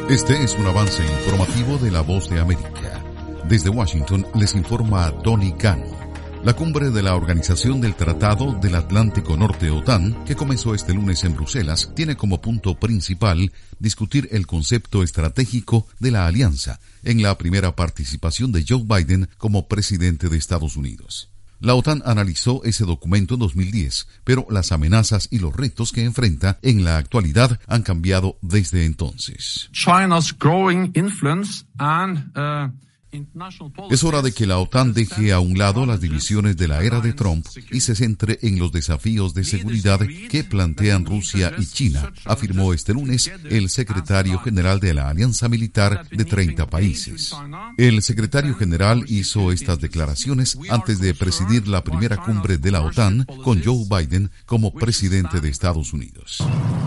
Este es un avance informativo de La Voz de América. Desde Washington les informa Tony Cano. La cumbre de la Organización del Tratado del Atlántico Norte OTAN, que comenzó este lunes en Bruselas, tiene como punto principal discutir el concepto estratégico de la alianza en la primera participación de Joe Biden como presidente de Estados Unidos. La OTAN analizó ese documento en 2010, pero las amenazas y los retos que enfrenta en la actualidad han cambiado desde entonces. China's growing influence Es hora de que la OTAN deje a un lado las divisiones de la era de Trump y se centre en los desafíos de seguridad que plantean Rusia y China, afirmó este lunes el secretario general de la Alianza Militar de 30 países. El secretario general hizo estas declaraciones antes de presidir la primera cumbre de la OTAN con Joe Biden como presidente de Estados Unidos.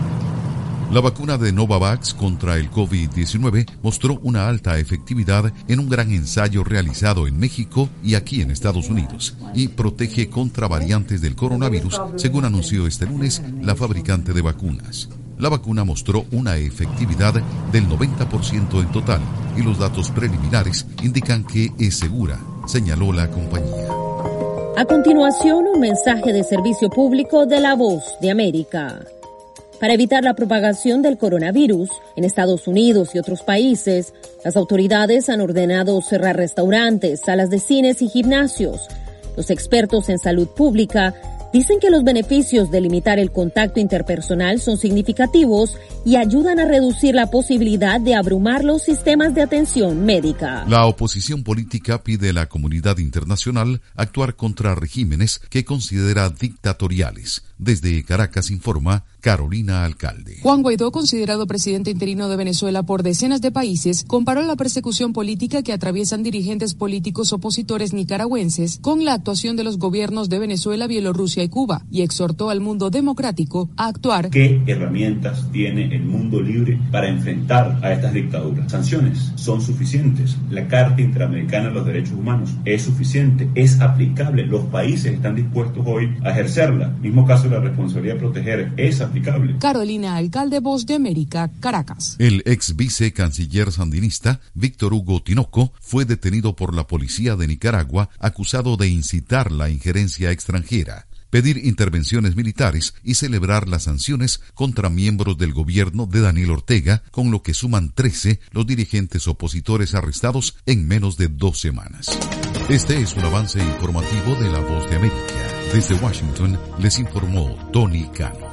La vacuna de Novavax contra el COVID-19 mostró una alta efectividad en un gran ensayo realizado en México y aquí en Estados Unidos y protege contra variantes del coronavirus, según anunció este lunes la fabricante de vacunas. La vacuna mostró una efectividad del 90% en total y los datos preliminares indican que es segura, señaló la compañía. A continuación, un mensaje de servicio público de La Voz de América. Para evitar la propagación del coronavirus en Estados Unidos y otros países, las autoridades han ordenado cerrar restaurantes, salas de cines y gimnasios. Los expertos en salud pública dicen que los beneficios de limitar el contacto interpersonal son significativos y ayudan a reducir la posibilidad de abrumar los sistemas de atención médica. La oposición política pide a la comunidad internacional actuar contra regímenes que considera dictatoriales. Desde Caracas informa Carolina Alcalde. Juan Guaidó, considerado presidente interino de Venezuela por decenas de países, comparó la persecución política que atraviesan dirigentes políticos opositores nicaragüenses con la actuación de los gobiernos de Venezuela, Bielorrusia y Cuba y exhortó al mundo democrático a actuar. ¿Qué herramientas tiene el mundo libre para enfrentar a estas dictaduras? Sanciones son suficientes. La Carta Interamericana de los Derechos Humanos es suficiente, es aplicable. Los países están dispuestos hoy a ejercerla. Mismo caso de la responsabilidad de proteger es aplicable. Carolina Alcalde, Voz de América, Caracas. El ex vicecanciller sandinista Víctor Hugo Tinoco fue detenido por la policía de Nicaragua acusado de incitar la injerencia extranjera, pedir intervenciones militares y celebrar las sanciones contra miembros del gobierno de Daniel Ortega, con lo que suman 13 los dirigentes opositores arrestados en menos de 2 semanas. Este es un avance informativo de La Voz de América. Desde Washington les informó Tony Cano.